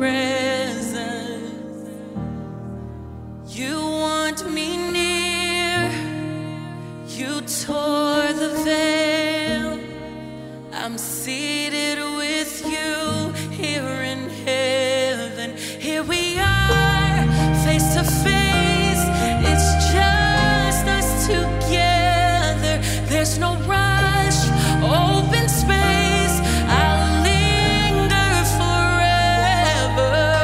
presence. You want me near, you tore the veil. I'm seated with you here in heaven. Here we are, face to face. It's just us together. There's no rush, open space. I'll linger forever.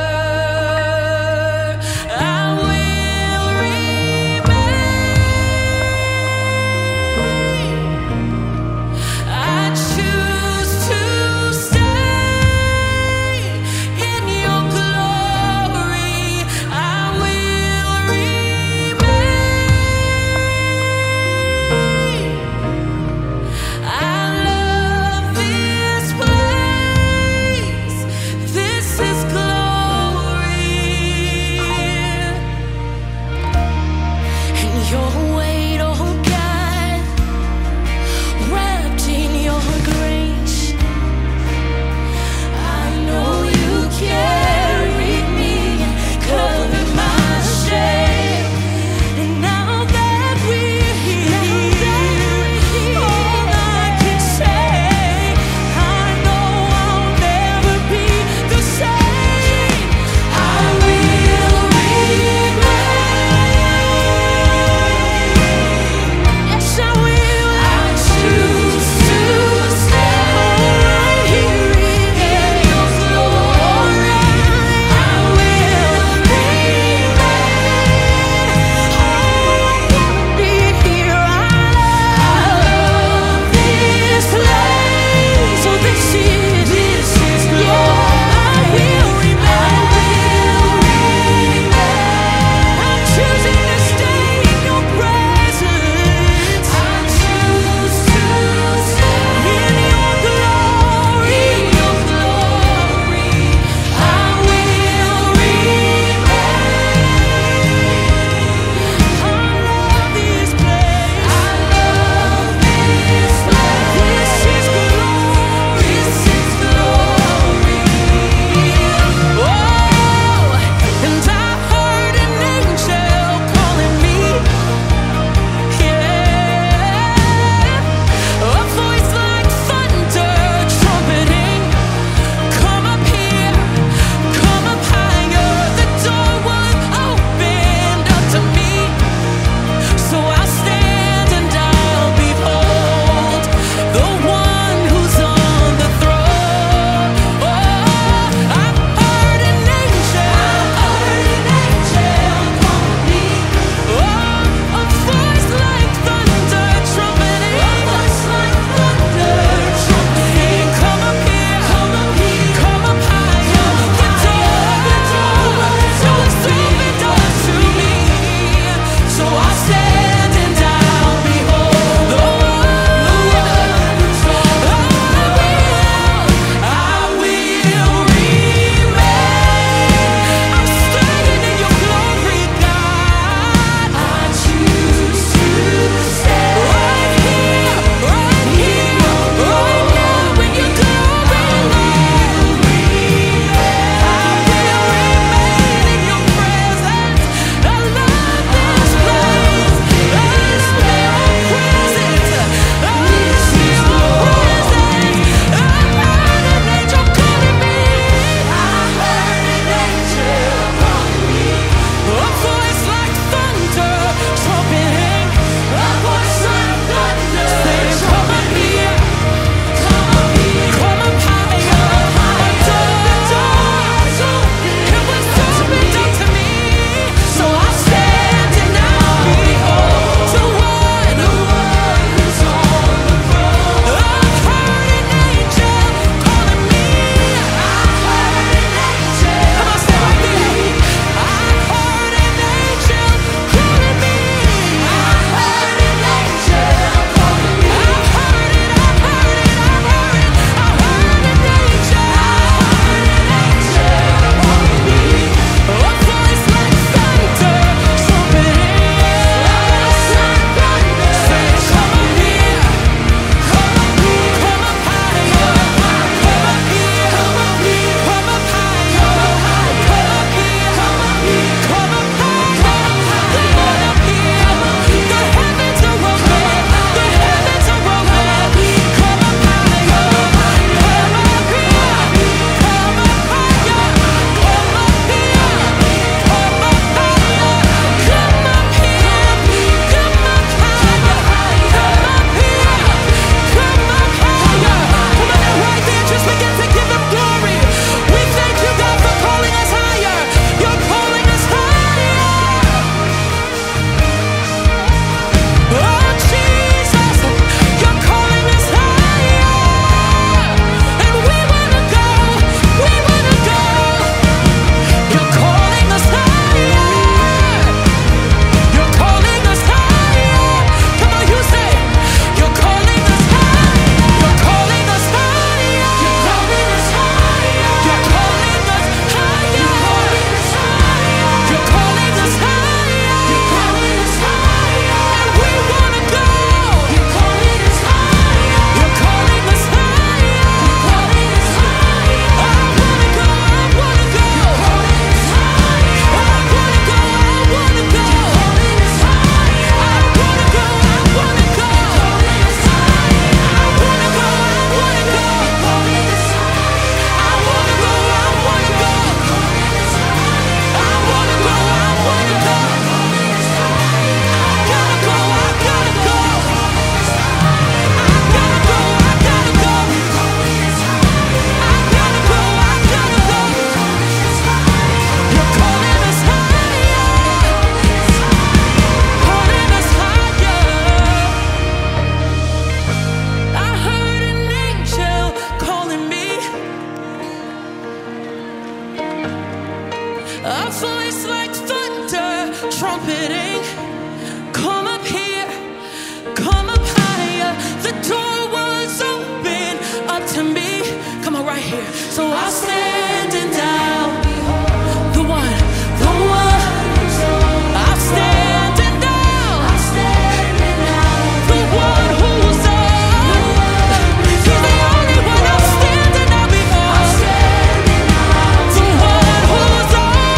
A voice like thunder trumpeting. Come up here, come up higher. The door was open up to me. Come on, right here. So I'll stand and down. The one, the one. I'll stand and down. The one who's up. He's the only one I'm standing out before. The one who's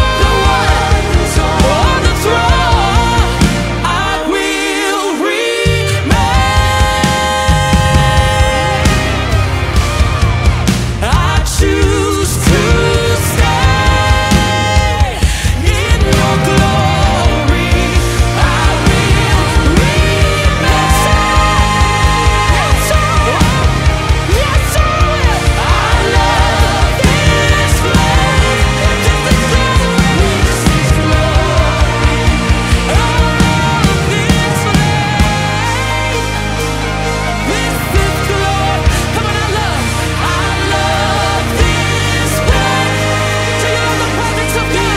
on the throne. I will remain. I choose to stay in your glory. I will remain. Yes, I will. Yes, I will. I love this place. This is glory. This is glory. I love this place. This is glory. Come on, I love this place. Do you know the presence of God?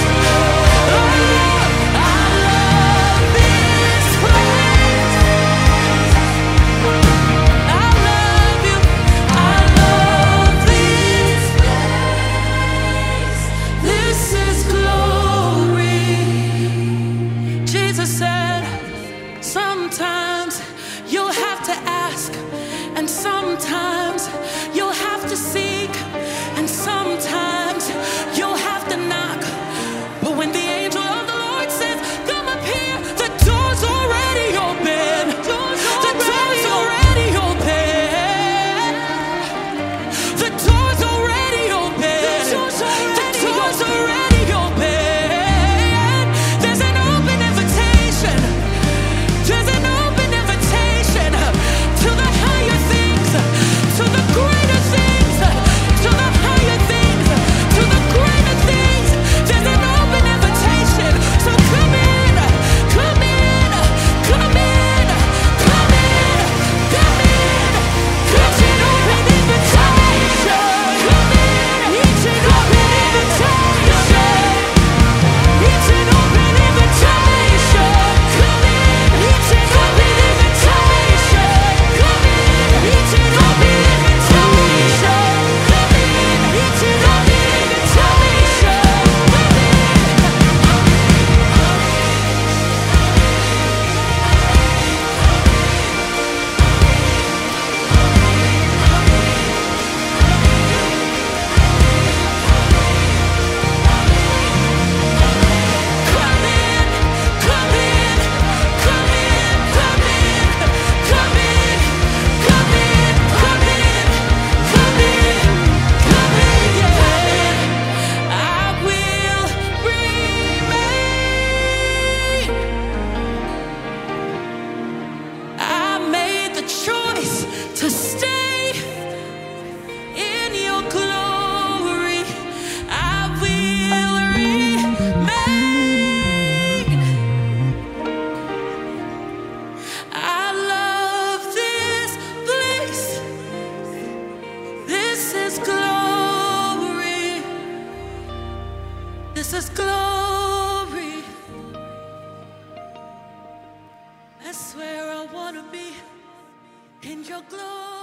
I love this place. I love you. I love this place. This is glory. Jesus said, sometimes you'll have to ask, and sometimes you'll have to seek, and sometimes you'll have to knock. But when the angel of the Lord says, come up here, the door's already open. The door's already open. The door's already open. The door's already open. There's an open invitation. There's an open invitation to the higher things, to the greater things, to the higher things, to the greater things. There's an open invitation. So come in, come in, come in, come in, come in. It's an open invitation. Come in, it's an open invitation. It's an open invitation. Come in, it's an open invitation. Come in, it's an open invitation. Come in, it's an open invitation. Come in, come in, come in, come in, come in, come in, come in, come in, come in, yeah. I will remain. I made the choice to stay in your glory. I will remain. I love this place. This is glory. This is glory. That's where I wanna be, in your glory.